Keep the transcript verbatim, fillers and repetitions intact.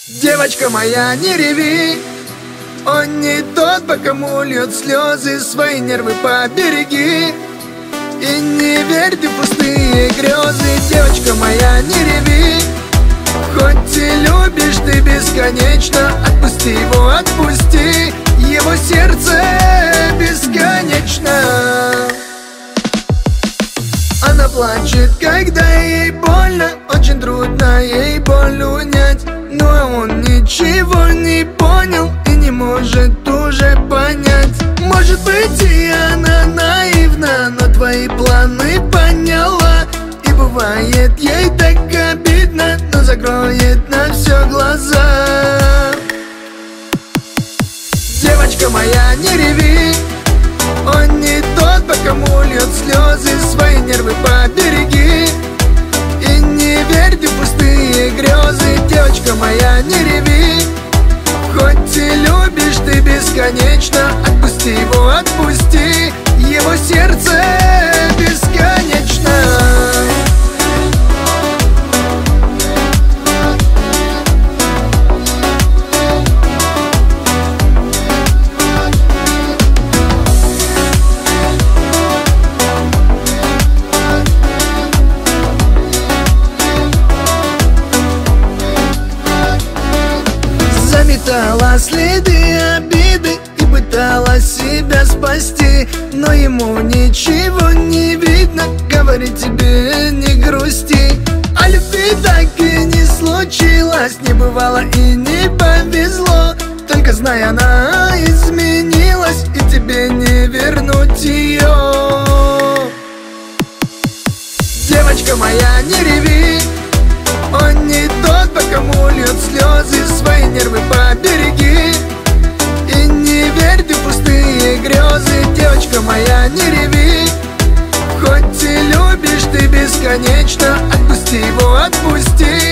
Девочка моя, не реви, он не тот, по кому льет слезы, свои нервы побереги. И не верь ты в пустые грезы, девочка моя, не реви. Хоть и любишь ты бесконечно, отпусти его, отпусти, его сердце бесконечно. Она плачет, когда ей больно, очень трудно ей боль унять. Но он ничего не понял и не может уже понять. Может быть, и она наивна, но твои планы поняла. И бывает ей так обидно, но закроет на все глаза. Девочка моя, не реви, он не тот, по кому льет слезы, свои нервы побереги. И не верь ты в пустые грезы, девочка моя, не реви. Хоть и любишь ты бесконечно, отпусти его, отпусти, его сердце бесконечно. Заметала следы обиды и пыталась себя спасти, но ему ничего не видно, говорит тебе не грусти. А любви так и не случилось, не бывало и не повезло. Только знай, она изменилась, и тебе не вернуть ее. Девочка моя, не реви, он не тот, по кому льет слезы, свои нервы побереги. И не верь ты в пустые грезы, девочка моя, не реви. Хоть и любишь ты бесконечно, отпусти его, отпусти,